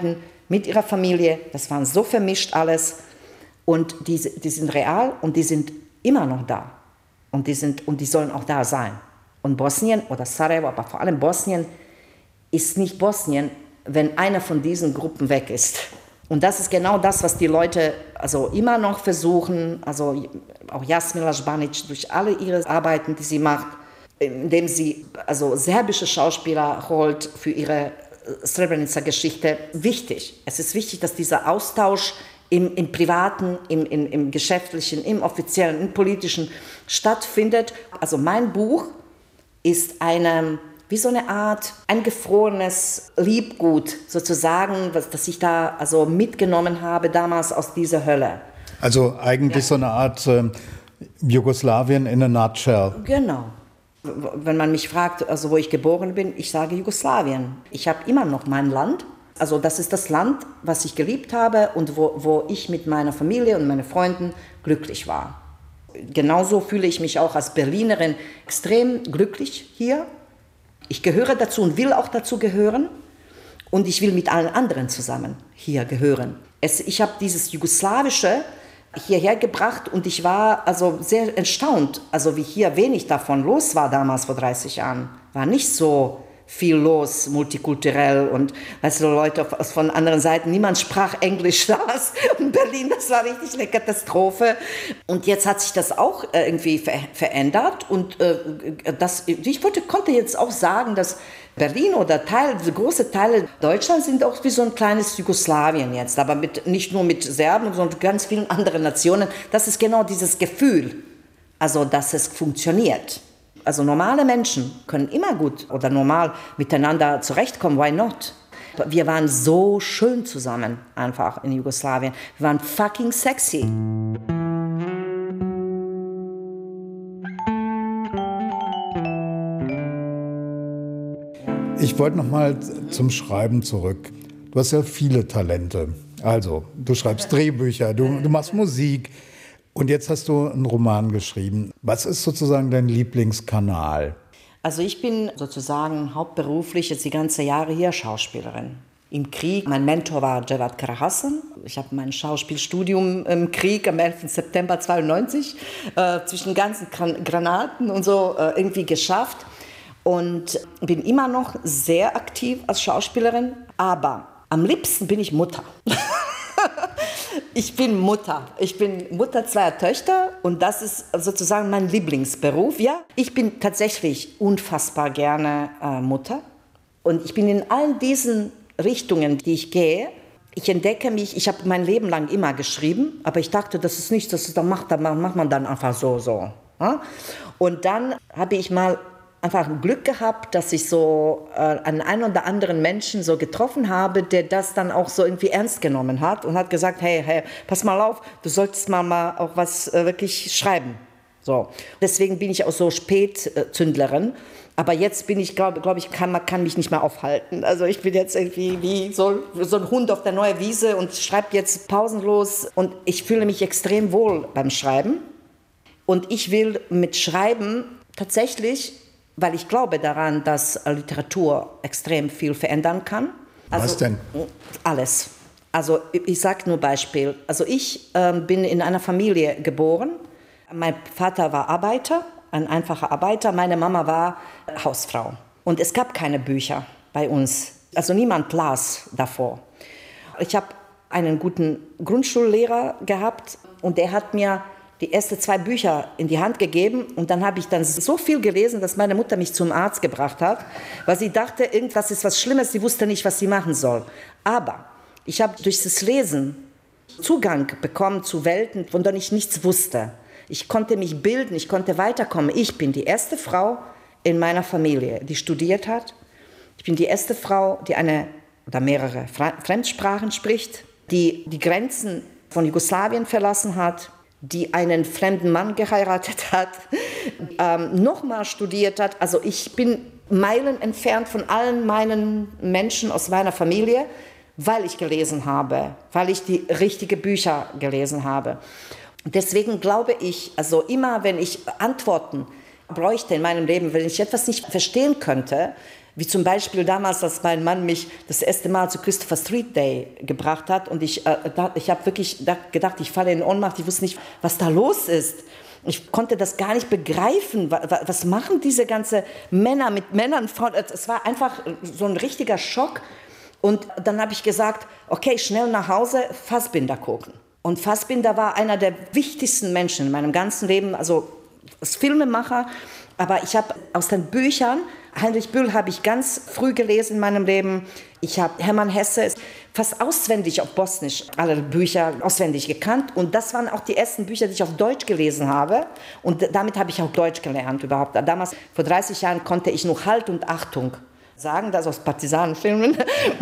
mit ihrer Familie. Das waren so vermischt alles. Und die sind real und die sind immer noch da. Und die sollen auch da sein. Und Bosnien oder Sarajevo, aber vor allem Bosnien, ist nicht Bosnien, wenn einer von diesen Gruppen weg ist. Und das ist genau das, was die Leute also immer noch versuchen, also auch Jasmila Žbanić durch alle ihre Arbeiten, die sie macht, indem sie also serbische Schauspieler holt für ihre Srebrenica-Geschichte, wichtig. Es ist wichtig, dass dieser Austausch im Privaten, im Geschäftlichen, im Offiziellen, im Politischen stattfindet. Also mein Buch ist wie so eine Art eingefrorenes Liebgut sozusagen, das ich da also mitgenommen habe damals aus dieser Hölle. Also eigentlich so eine Art Jugoslawien in a nutshell. Genau. Wenn man mich fragt, also wo ich geboren bin, ich sage Jugoslawien. Ich habe immer noch mein Land. Also das ist das Land, was ich geliebt habe und wo ich mit meiner Familie und meinen Freunden glücklich war. Genauso fühle ich mich auch als Berlinerin extrem glücklich hier. Ich gehöre dazu und will auch dazu gehören. Und ich will mit allen anderen zusammen hier gehören. Ich habe dieses Jugoslawische hierher gebracht und ich war also sehr erstaunt, also wie hier wenig davon los war damals vor 30 Jahren. War nicht so viel los, multikulturell und weißt du, Leute von anderen Seiten, niemand sprach Englisch da in Berlin, das war richtig eine Katastrophe. Und jetzt hat sich das auch irgendwie verändert und konnte jetzt auch sagen, dass Berlin oder große Teile Deutschlands sind auch wie so ein kleines Jugoslawien jetzt, aber nicht nur mit Serben, sondern mit ganz vielen anderen Nationen. Das ist genau dieses Gefühl, also dass es funktioniert. Also normale Menschen können immer gut oder normal miteinander zurechtkommen, why not? Wir waren so schön zusammen einfach in Jugoslawien. Wir waren fucking sexy. Ich wollte noch mal zum Schreiben zurück. Du hast ja viele Talente. Also, du schreibst Drehbücher, du machst Musik. Und jetzt hast du einen Roman geschrieben. Was ist sozusagen dein Lieblingskanal? Also ich bin sozusagen hauptberuflich jetzt die ganzen Jahre hier Schauspielerin. Im Krieg, mein Mentor war Cevat Karahasan. Ich habe mein Schauspielstudium im Krieg am 11. September 1992 zwischen ganzen Granaten und so irgendwie geschafft. Und bin immer noch sehr aktiv als Schauspielerin. Aber am liebsten bin ich Mutter. Ich bin Mutter. Ich bin Mutter zweier Töchter und das ist sozusagen mein Lieblingsberuf. Ja, ich bin tatsächlich unfassbar gerne Mutter und ich bin in all diesen Richtungen, die ich gehe. Ich entdecke mich, ich habe mein Leben lang immer geschrieben, aber ich dachte, das ist nichts, das macht man dann einfach so. Ja? Und dann habe ich mal einfach Glück gehabt, dass ich so einen oder anderen Menschen so getroffen habe, der das dann auch so irgendwie ernst genommen hat und hat gesagt, hey, pass mal auf, du solltest mal auch was wirklich schreiben. So. Deswegen bin ich auch so Spätzündlerin. Aber jetzt bin ich, glaube ich, kann mich nicht mehr aufhalten. Also ich bin jetzt irgendwie wie so ein Hund auf der neuen Wiese und schreibe jetzt pausenlos. Und ich fühle mich extrem wohl beim Schreiben. Und ich will mit Schreiben tatsächlich, weil ich glaube daran, dass Literatur extrem viel verändern kann. Also, was denn? Alles. Also ich sage nur Beispiel. Also ich bin in einer Familie geboren. Mein Vater war Arbeiter, ein einfacher Arbeiter. Meine Mama war Hausfrau. Und es gab keine Bücher bei uns. Also niemand las davor. Ich habe einen guten Grundschullehrer gehabt und der hat mir die ersten 2 Bücher in die Hand gegeben und dann habe ich dann so viel gelesen, dass meine Mutter mich zum Arzt gebracht hat, weil sie dachte, irgendwas ist was Schlimmes, sie wusste nicht, was sie machen soll. Aber ich habe durch das Lesen Zugang bekommen zu Welten, von denen ich nichts wusste. Ich konnte mich bilden, ich konnte weiterkommen. Ich bin die erste Frau in meiner Familie, die studiert hat. Ich bin die erste Frau, die eine oder mehrere Fremdsprachen spricht, die die Grenzen von Jugoslawien verlassen hat, die einen fremden Mann geheiratet hat, nochmal studiert hat. Also ich bin Meilen entfernt von allen meinen Menschen aus meiner Familie, weil ich gelesen habe, weil ich die richtigen Bücher gelesen habe. Deswegen glaube ich, also immer wenn ich Antworten bräuchte in meinem Leben, wenn ich etwas nicht verstehen könnte, Wie zum Beispiel damals, dass mein Mann mich das erste Mal zu Christopher Street Day gebracht hat. Und ich habe wirklich gedacht, ich falle in Ohnmacht. Ich wusste nicht, was da los ist. Ich konnte das gar nicht begreifen. Was machen diese ganzen Männer mit Männern, Frauen? Es war einfach so ein richtiger Schock. Und dann habe ich gesagt, okay, schnell nach Hause, Fassbinder gucken. Und Fassbinder war einer der wichtigsten Menschen in meinem ganzen Leben, also als Filmemacher. Aber ich habe aus den Büchern, Heinrich Böll habe ich ganz früh gelesen in meinem Leben. Ich habe Hermann Hesse fast auswendig auf Bosnisch, alle Bücher auswendig gekannt. Und das waren auch die ersten Bücher, die ich auf Deutsch gelesen habe. Und damit habe ich auch Deutsch gelernt überhaupt. Damals, vor 30 Jahren, konnte ich nur Halt und Achtung sagen, das aus Partisanenfilmen.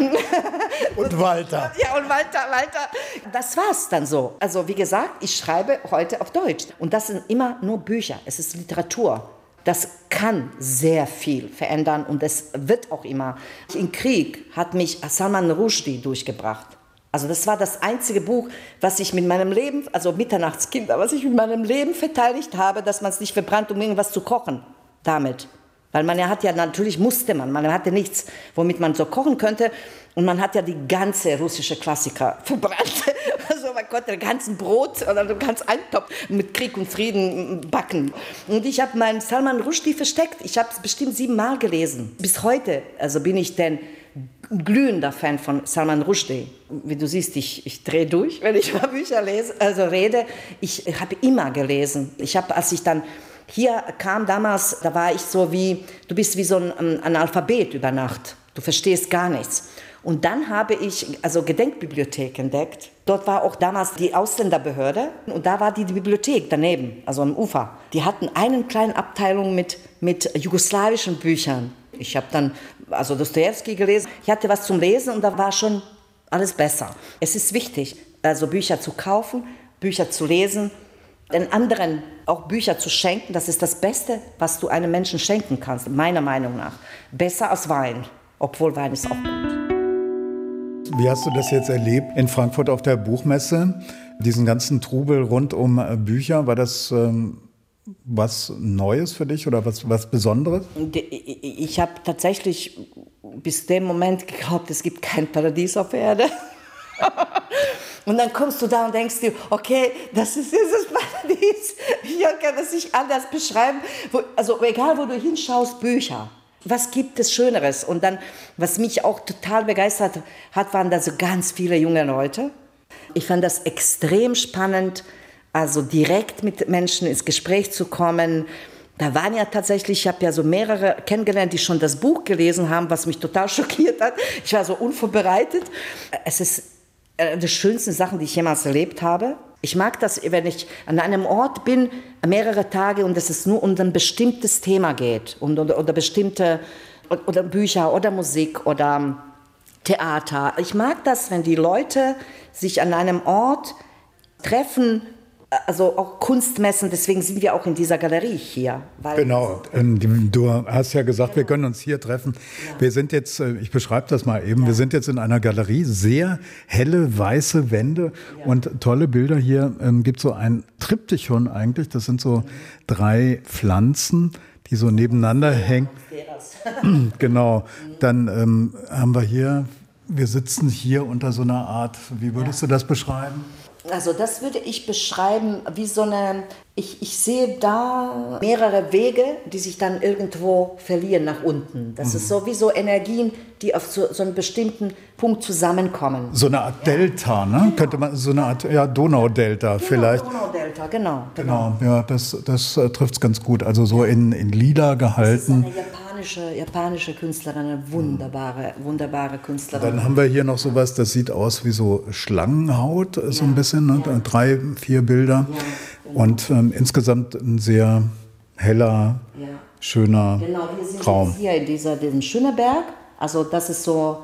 Und Walter. Ja, und Walter. Das war's dann so. Also wie gesagt, ich schreibe heute auf Deutsch. Und das sind immer nur Bücher. Es ist Literatur. Das kann sehr viel verändern und es wird auch immer. Im Krieg hat mich Salman Rushdie durchgebracht. Also das war das einzige Buch, was ich mit meinem Leben, also Mitternachtskinder, was ich mit meinem Leben verteidigt habe, dass man es nicht verbrannt, um irgendwas zu kochen damit. Weil man hat ja, natürlich musste man hatte nichts, womit man so kochen könnte. Und man hat ja die ganze russische Klassiker verbrannt. Also man konnte den ganzen Brot oder den ganzen Eintopf mit Krieg und Frieden backen. Und ich habe meinen Salman Rushdie versteckt. Ich habe es bestimmt 7 Mal gelesen. Bis heute also bin ich ein glühender Fan von Salman Rushdie. Wie du siehst, ich drehe durch, wenn ich über Bücher rede. Ich habe immer gelesen. Als ich dann hier kam damals, da war ich so du bist wie so ein Analphabet über Nacht. Du verstehst gar nichts. Und dann habe ich Gedenkbibliothek entdeckt. Dort war auch damals die Ausländerbehörde und da war die Bibliothek daneben, also am Ufer. Die hatten eine kleine Abteilung mit jugoslawischen Büchern. Ich habe dann Dostojewski gelesen. Ich hatte was zum Lesen und da war schon alles besser. Es ist wichtig, also Bücher zu kaufen, Bücher zu lesen, den anderen auch Bücher zu schenken. Das ist das Beste, was du einem Menschen schenken kannst, meiner Meinung nach. Besser als Wein, obwohl Wein ist auch gut. Wie hast du das jetzt erlebt in Frankfurt auf der Buchmesse? Diesen ganzen Trubel rund um Bücher, war das was Neues für dich oder was Besonderes? Ich habe tatsächlich bis dem Moment geglaubt, es gibt kein Paradies auf Erde. Und dann kommst du da und denkst dir, okay, das ist dieses Paradies. Ich kann das nicht anders beschreiben. Egal, wo du hinschaust, Bücher. Was gibt es Schöneres? Und dann, was mich auch total begeistert hat, waren da so ganz viele junge Leute. Ich fand das extrem spannend, also direkt mit Menschen ins Gespräch zu kommen. Da waren ja tatsächlich, ich habe ja so mehrere kennengelernt, die schon das Buch gelesen haben, was mich total schockiert hat. Ich war so unvorbereitet. Es ist eine der schönsten Sachen, die ich jemals erlebt habe. Ich mag das, wenn ich an einem Ort bin, mehrere Tage und es nur um ein bestimmtes Thema geht oder bestimmte oder Bücher oder Musik oder Theater. Ich mag das, wenn die Leute sich an einem Ort treffen, also auch Kunstmessen, deswegen sind wir auch in dieser Galerie hier. Genau, du hast ja gesagt, wir können uns hier treffen. Ja. Wir sind jetzt, ich beschreibe das mal eben, wir sind jetzt in einer Galerie, sehr helle, weiße Wände und tolle Bilder. Hier gibt es so ein Triptychon eigentlich, das sind so 3 Pflanzen, die so nebeneinander hängen. Genau, dann haben wir hier, wir sitzen hier unter so einer Art, wie würdest du das beschreiben? Also das würde ich beschreiben wie so eine, ich sehe da mehrere Wege, die sich dann irgendwo verlieren nach unten. Das ist so wie so Energien, die auf so einen bestimmten Punkt zusammenkommen. So eine Art Delta, ne? Könnte man, so eine Art Donaudelta vielleicht. Donaudelta, genau. Genau, ja, das trifft es ganz gut. Also so in lila gehalten. Das ist eine japanische Künstlerin, eine wunderbare Künstlerin. Dann haben wir hier noch sowas, das sieht aus wie so Schlangenhaut, so ein bisschen, ne? 3, 4 Bilder. Ja, genau. Und insgesamt ein sehr heller, schöner Raum. Genau, wir sind hier in diesem Schöneberg. Also das ist so,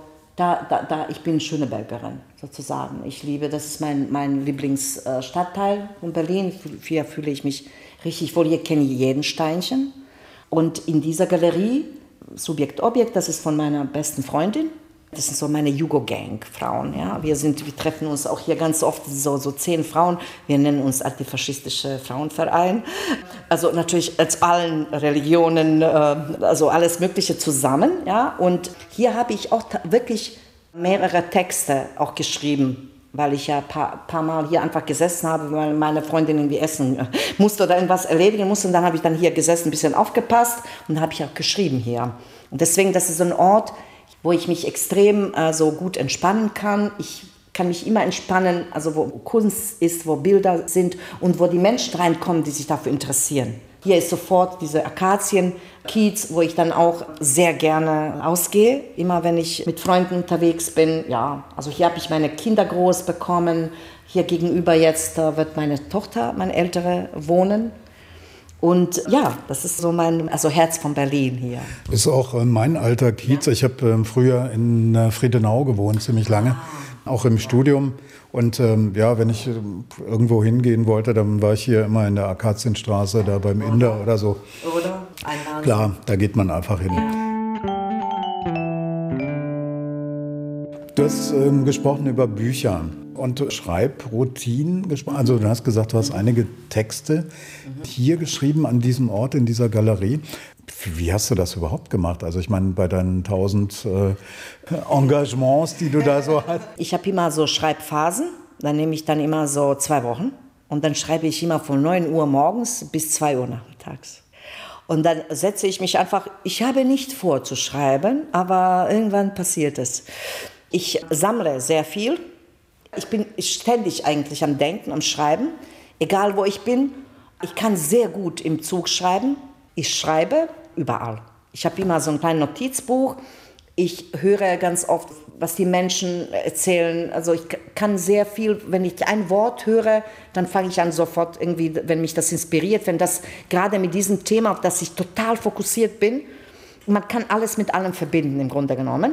ich bin Schönebergerin sozusagen. Ich liebe, das ist mein Lieblingsstadtteil von Berlin. Hier fühle ich mich richtig wohl. Hier kenne ich jeden Steinchen. Und in dieser Galerie, Subjekt, Objekt, das ist von meiner besten Freundin. Das sind so meine Jugo-Gang-Frauen. Ja? Wir treffen uns auch hier ganz oft, so 10 Frauen. Wir nennen uns Antifaschistische Frauenverein. Also natürlich als allen Religionen, also alles Mögliche zusammen. Ja? Und hier habe ich auch wirklich mehrere Texte auch geschrieben, weil ich ja ein paar Mal hier einfach gesessen habe, weil meine Freundin irgendwie essen musste oder irgendwas erledigen musste. Und dann habe ich dann hier gesessen, ein bisschen aufgepasst und habe ich auch geschrieben hier. Und deswegen, das ist so ein Ort, wo ich mich extrem so gut entspannen kann. Ich kann mich immer entspannen, also wo Kunst ist, wo Bilder sind und wo die Menschen reinkommen, die sich dafür interessieren. Hier ist sofort diese Akazien-Kiez, wo ich dann auch sehr gerne ausgehe, immer wenn ich mit Freunden unterwegs bin. Ja, also hier habe ich meine Kinder groß bekommen. Hier gegenüber jetzt wird meine Tochter, meine Ältere, wohnen. Und ja, das ist so mein Herz von Berlin hier. Ist auch mein alter Kiez. Ich habe früher in Friedenau gewohnt, ziemlich lange, auch im Studium. Und wenn ich irgendwo hingehen wollte, dann war ich hier immer in der Akazienstraße, da beim Inder oder so. Oder? Einmal. Klar, da geht man einfach hin. Du hast gesprochen über Bücher und Schreibroutinen gesprochen. Also du hast gesagt, du hast einige Texte hier geschrieben an diesem Ort, in dieser Galerie. Wie hast du das überhaupt gemacht? Also ich meine, bei deinen 1000 Engagements, die du da so hast. Ich habe immer so Schreibphasen. Dann nehme ich dann immer so 2 Wochen. Und dann schreibe ich immer von 9 Uhr morgens bis 2 Uhr nachmittags. Und dann setze ich mich einfach, ich habe nicht vor zu schreiben, aber irgendwann passiert es. Ich sammle sehr viel. Ich bin ständig eigentlich am Denken, am Schreiben, egal wo ich bin. Ich kann sehr gut im Zug schreiben. Ich schreibe überall. Ich habe immer so ein kleines Notizbuch. Ich höre ganz oft, was die Menschen erzählen. Also ich kann sehr viel, wenn ich ein Wort höre, dann fange ich an sofort irgendwie, wenn mich das inspiriert, wenn das gerade mit diesem Thema, auf das ich total fokussiert bin. Man kann alles mit allem verbinden im Grunde genommen.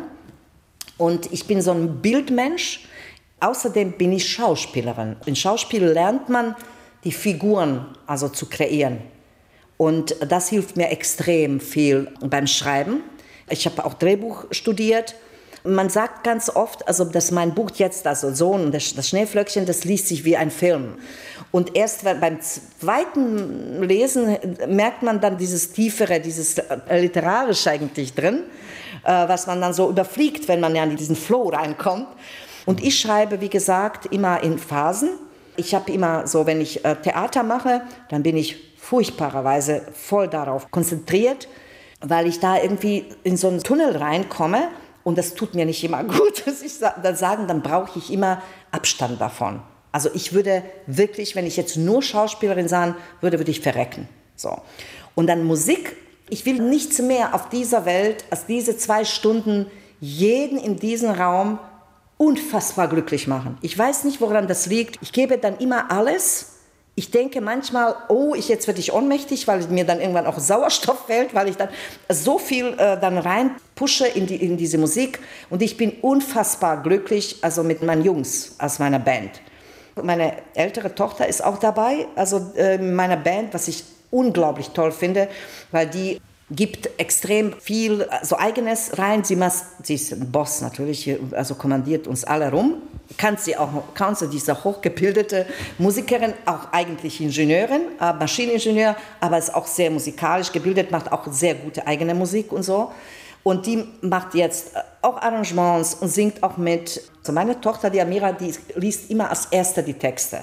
Und ich bin so ein Bildmensch. Außerdem bin ich Schauspielerin. In Schauspiel lernt man, die Figuren also zu kreieren. Und das hilft mir extrem viel beim Schreiben. Ich habe auch Drehbuch studiert. Man sagt ganz oft, also dass mein Buch jetzt, also Sohn und das Schneeflöckchen, das liest sich wie ein Film. Und erst beim zweiten Lesen merkt man dann dieses Tiefere, dieses Literarische eigentlich drin, was man dann so überfliegt, wenn man ja in diesen Flow reinkommt. Und ich schreibe, wie gesagt, immer in Phasen. Ich habe immer so, wenn ich Theater mache, dann bin ich furchtbarerweise voll darauf konzentriert, weil ich da irgendwie in so einen Tunnel reinkomme und das tut mir nicht immer gut, muss ich dann sagen, dann brauche ich immer Abstand davon. Also ich würde wirklich, wenn ich jetzt nur Schauspielerin sein würde, würde ich verrecken. So. Und dann Musik, ich will nichts mehr auf dieser Welt als diese 2 Stunden jeden in diesem Raum unfassbar glücklich machen. Ich weiß nicht, woran das liegt. Ich gebe dann immer alles. Ich denke manchmal, jetzt werde ich ohnmächtig, weil mir dann irgendwann auch Sauerstoff fehlt, weil ich dann so viel dann rein pushe in diese Musik. Und ich bin unfassbar glücklich, also mit meinen Jungs aus meiner Band. Meine ältere Tochter ist auch dabei, also in meiner Band, was ich unglaublich toll finde, weil die gibt extrem viel so Eigenes rein. Sie ist ein Boss natürlich, also kommandiert uns alle rum. Die ist auch hochgebildete Musikerin, auch eigentlich Ingenieurin, Maschineningenieur, aber ist auch sehr musikalisch gebildet, macht auch sehr gute eigene Musik und so. Und die macht jetzt auch Arrangements und singt auch mit. Also meine Tochter, die Amira, die liest immer als Erste die Texte.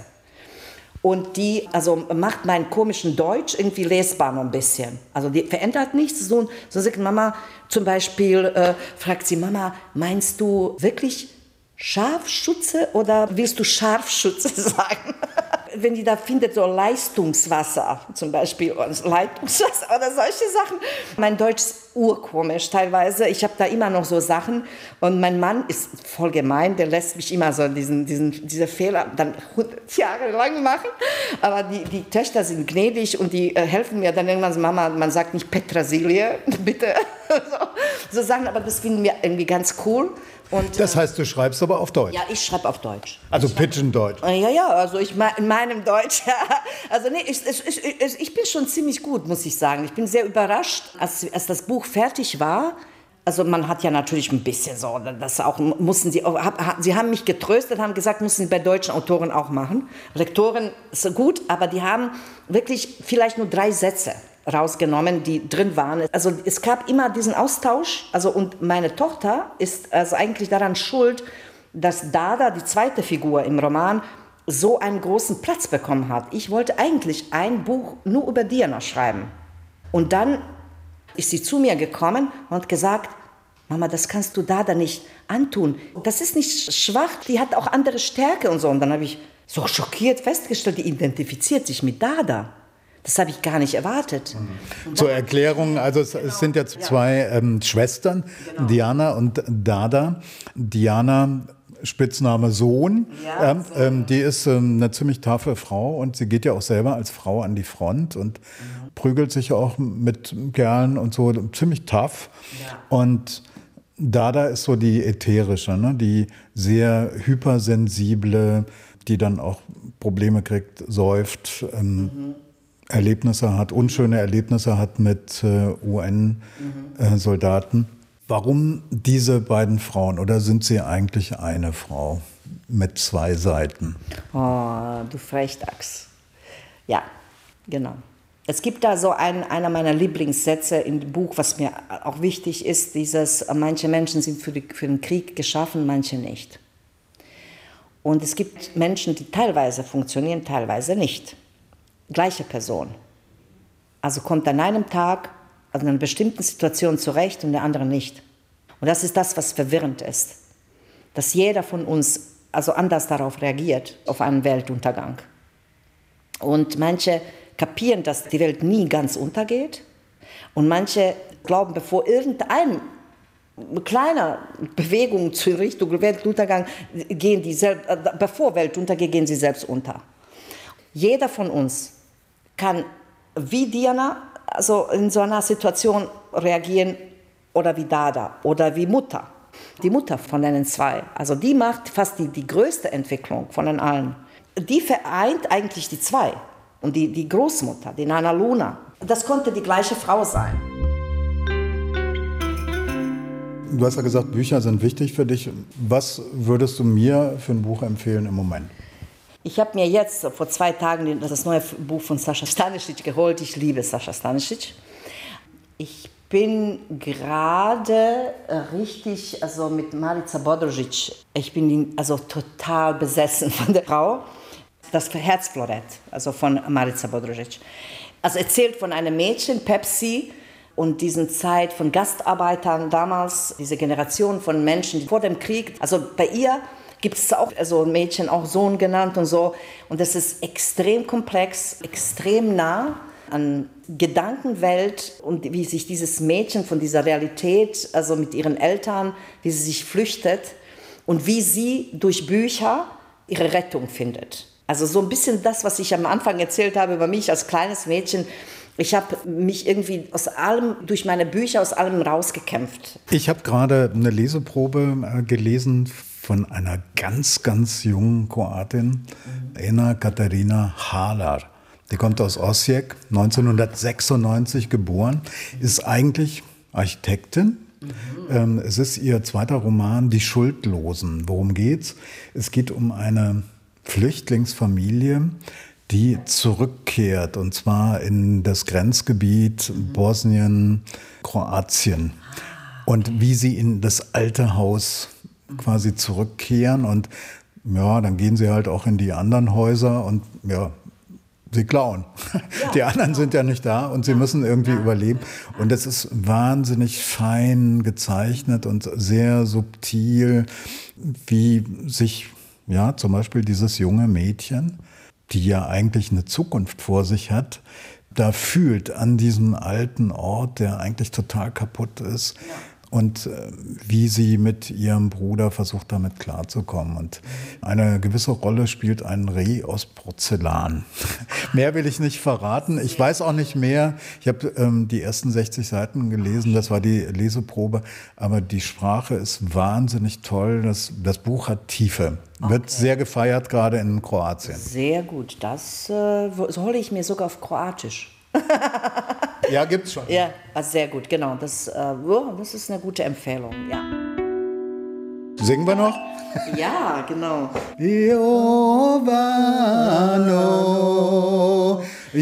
Und die macht meinen komischen Deutsch irgendwie lesbar noch ein bisschen. Also die verändert nichts. So sagt Mama zum Beispiel, fragt sie, Mama, meinst du wirklich Scharfschütze oder willst du Scharfschütze sagen? Wenn die da findet, so Leistungswasser zum Beispiel, Leitungswasser oder solche Sachen. Mein Deutsch ist urkomisch teilweise. Ich habe da immer noch so Sachen. Und mein Mann ist voll gemein, der lässt mich immer so diese Fehler dann 100 Jahre lang machen. Aber die Töchter sind gnädig und die helfen mir dann irgendwann so, Mama, man sagt nicht Petersilie, bitte. so Sachen, aber das finden wir irgendwie ganz cool. Und, das heißt, du schreibst aber auf Deutsch? Ja, ich schreibe auf Deutsch. Also Pidgin-Deutsch? Ja, also in meinem Deutsch. Also nee, ich bin schon ziemlich gut, muss ich sagen. Ich bin sehr überrascht, als das Buch fertig war. Also man hat ja natürlich ein bisschen so, das auch mussten sie haben mich getröstet, haben gesagt, müssen sie bei deutschen Autoren auch machen. Lektoren ist gut, aber die haben wirklich vielleicht nur 3 Sätze rausgenommen, die drin waren. Also es gab immer diesen Austausch, und meine Tochter ist also eigentlich daran schuld, dass Dada, die zweite Figur im Roman, so einen großen Platz bekommen hat. Ich wollte eigentlich ein Buch nur über Diana schreiben. Und dann ist sie zu mir gekommen und gesagt, Mama, das kannst du Dada nicht antun. Das ist nicht schwach, die hat auch andere Stärke und so. Und dann habe ich so schockiert festgestellt, die identifiziert sich mit Dada. Das habe ich gar nicht erwartet. Zur Erklärung, also es sind ja 2 Schwestern, Diana und Dada. Diana, Spitzname Sohn, die ist eine ziemlich taffe Frau und sie geht ja auch selber als Frau an die Front und prügelt sich auch mit Kerlen und so, ziemlich tough. Ja. Und Dada ist so die ätherische, ne? Die sehr hypersensible, die dann auch Probleme kriegt, säuft, Erlebnisse hat, unschöne Erlebnisse hat mit UN-Soldaten. Warum diese beiden Frauen oder sind sie eigentlich eine Frau mit 2 Seiten? Oh, du Frechdachs. Ja, genau. Es gibt da so einer meiner Lieblingssätze im Buch, was mir auch wichtig ist, dieses, manche Menschen sind für den Krieg geschaffen, manche nicht. Und es gibt Menschen, die teilweise funktionieren, teilweise nicht. Gleiche Person. Also kommt an einem Tag, in einer bestimmten Situation zurecht und der andere nicht. Und das ist das, was verwirrend ist. Dass jeder von uns anders darauf reagiert, auf einen Weltuntergang. Und manche kapieren, dass die Welt nie ganz untergeht. Und manche glauben, bevor irgendeine kleine Bewegung zur Richtung Weltuntergang bevor Weltuntergeht, gehen sie selbst unter. Jeder von uns kann wie Diana in so einer Situation reagieren oder wie Dada oder wie Mutter. Die Mutter von den 2, die macht fast die größte Entwicklung von den allen. Die vereint eigentlich die 2. Und die Großmutter, die Nana Luna, das konnte die gleiche Frau sein. Du hast ja gesagt, Bücher sind wichtig für dich. Was würdest du mir für ein Buch empfehlen im Moment? Ich habe mir jetzt vor 2 Tagen das neue Buch von Sascha Stanisic geholt. Ich liebe Sascha Stanisic. Ich bin gerade richtig mit Marica Bodrožić. Ich bin total besessen von der Frau. Das Herzflorett, von Marica Bodrožić. Erzählt von einem Mädchen, Pepsi, und diesen Zeit von Gastarbeitern damals, diese Generation von Menschen vor dem Krieg. Bei ihr gibt es auch ein Mädchen, auch Sohn genannt und so. Und das ist extrem komplex, extrem nah an Gedankenwelt und wie sich dieses Mädchen von dieser Realität, mit ihren Eltern, wie sie sich flüchtet und wie sie durch Bücher ihre Rettung findet. So ein bisschen das, was ich am Anfang erzählt habe über mich als kleines Mädchen. Ich habe mich irgendwie durch meine Bücher aus allem rausgekämpft. Ich habe gerade eine Leseprobe gelesen von einer ganz, ganz jungen Kroatin, Ena Katarina Halar. Die kommt aus Osijek, 1996 geboren, ist eigentlich Architektin. Es ist ihr 2. Roman, Die Schuldlosen. Worum geht's? Es geht um eine Flüchtlingsfamilie, die zurückkehrt, und zwar in das Grenzgebiet Bosnien, Kroatien. Und wie sie in das alte Haus quasi zurückkehren und dann gehen sie halt auch in die anderen Häuser und sie klauen. Die anderen sind ja nicht da und sie müssen irgendwie überleben. Und es ist wahnsinnig fein gezeichnet und sehr subtil, wie sich zum Beispiel dieses junge Mädchen, die ja eigentlich eine Zukunft vor sich hat, da fühlt an diesem alten Ort, der eigentlich total kaputt ist. Ja. Und wie sie mit ihrem Bruder versucht, damit klarzukommen. Und eine gewisse Rolle spielt ein Reh aus Porzellan. Mehr will ich nicht verraten. Ich weiß auch nicht mehr. Ich habe die ersten 60 Seiten gelesen, das war die Leseprobe. Aber die Sprache ist wahnsinnig toll. Das Buch hat Tiefe. Wird sehr gefeiert, gerade in Kroatien. Sehr gut. Das hole ich mir sogar auf Kroatisch. Ja, gibt's schon. Ja, sehr gut, genau. Das ist eine gute Empfehlung, ja. Singen wir noch? Ja, genau. Giovano,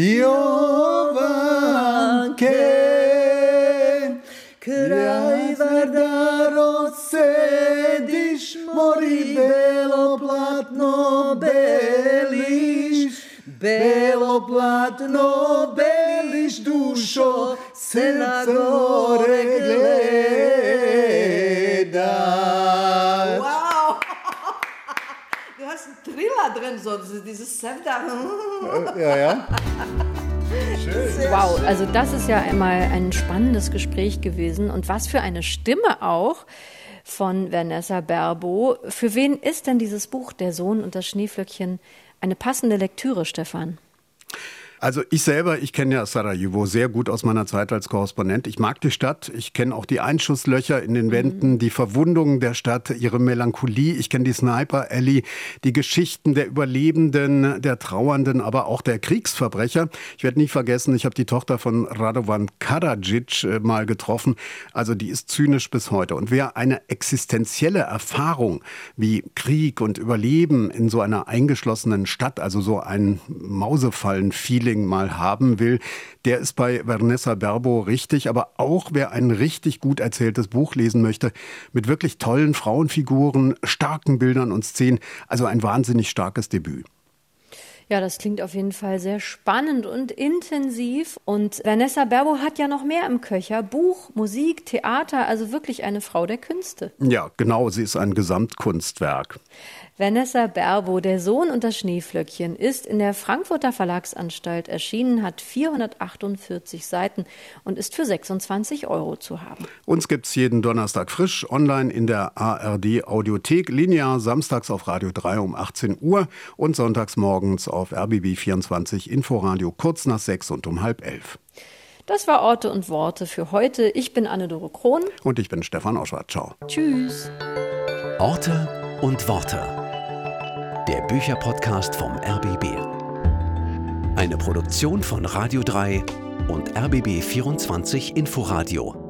Giovanke, kraj Vardaro sediš, mori belo platno beliš, belo platno beliš, dušo, srce gore gleda. Wow! Du hast einen Triller drin, so dieses Center. Ja. Wow, also das ist ja einmal ein spannendes Gespräch gewesen. Und was für eine Stimme auch von Vanessa Berbo. Für wen ist denn dieses Buch, Der Sohn und das Schneeflöckchen, eine passende Lektüre, Stefan? Also ich kenne ja Sarajevo sehr gut aus meiner Zeit als Korrespondent. Ich mag die Stadt, ich kenne auch die Einschusslöcher in den Wänden, die Verwundungen der Stadt, ihre Melancholie. Ich kenne die Sniper Alley, die Geschichten der Überlebenden, der Trauernden, aber auch der Kriegsverbrecher. Ich werde nie vergessen, ich habe die Tochter von Radovan Karadzic mal getroffen. Also die ist zynisch bis heute. Und wer eine existenzielle Erfahrung wie Krieg und Überleben in so einer eingeschlossenen Stadt, also so ein Mausefallen-Feeling mal haben will, der ist bei Vanessa Berbo richtig. Aber auch wer ein richtig gut erzähltes Buch lesen möchte, mit wirklich tollen Frauenfiguren, starken Bildern und Szenen, also ein wahnsinnig starkes Debüt. Ja, das klingt auf jeden Fall sehr spannend und intensiv. Und Vanessa Berbo hat ja noch mehr im Köcher. Buch, Musik, Theater, also wirklich eine Frau der Künste. Ja, genau, sie ist ein Gesamtkunstwerk. Vanessa Berbo, Der Sohn und das Schneeflöckchen, ist in der Frankfurter Verlagsanstalt erschienen, hat 448 Seiten und ist für 26 € zu haben. Uns gibt's jeden Donnerstag frisch, online in der ARD Audiothek, linear samstags auf Radio 3 um 18 Uhr und sonntags morgens auf RBB 24 Inforadio kurz nach 6 und um 10:30. Das war Orte und Worte für heute. Ich bin Anne-Dore Krohn. Und ich bin Stefan Oschwart. Ciao. Tschüss. Orte und Worte. Der Bücherpodcast vom RBB. Eine Produktion von Radio 3 und RBB 24 Inforadio.